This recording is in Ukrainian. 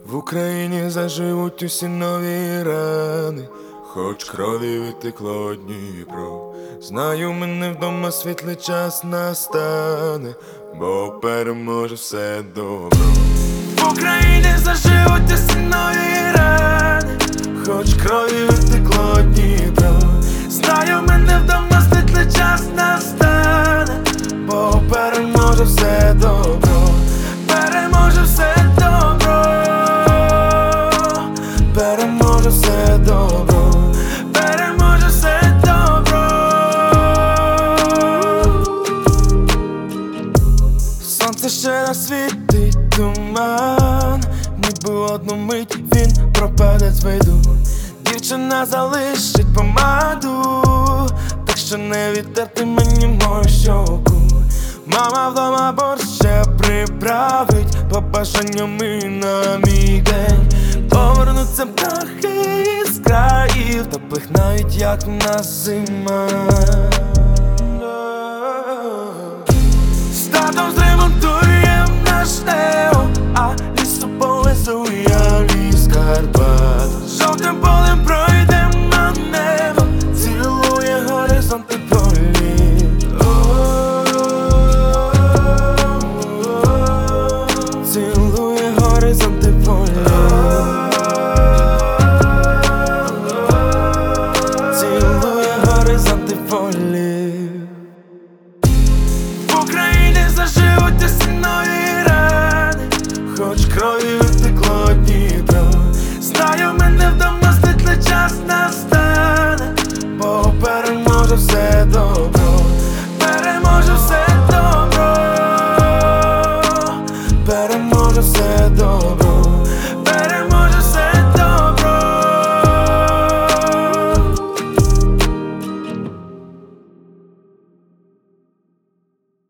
В Україні заживуть усі нові рани, хоч крові витекло Дніпро. Знаю, мене вдома світлий час настане, бо переможе все добро. В Україні заживуть усі нові рани, хоч крові витекло Дніпро. Знаю, мене вдома світлий час настане, бо переможе все добро. Переможе все добро. Переможе все добро. Переможе все добро. Сонце ще насвітить туман, ніби одну мить він пропаде з виду. Дівчина залишить помаду, так що не відтерти мені мою щоку. Мама вдома борщ ще приправить, по бажанням і на мій день повернуться птахи із країв, теплих навіть як в нас зима. З татом зремонтуєм наш Тео, а лісу повезу я ліс Карпат. Жовтим полем пройдем на небо, цілує горизонти полі. Цілує горизонти полі. Цілує горизонти полі. В Україні заживуть усі нові рани, хоч крові витекло Дніпро. Знаю, мене вдома світлий час настане, бо переможе все добре.